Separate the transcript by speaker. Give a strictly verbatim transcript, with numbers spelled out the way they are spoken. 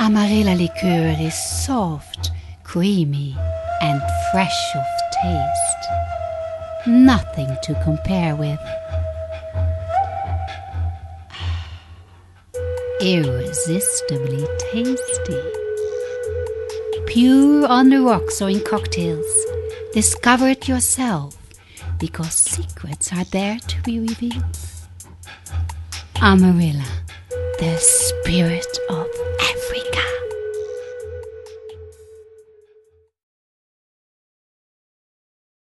Speaker 1: Amarilla liqueur is soft, creamy, and fresh of taste. Nothing to compare with. Irresistibly tasty. Pure on the rocks or in cocktails. Discover it yourself, because secrets are there to be revealed. Amarilla, the spirit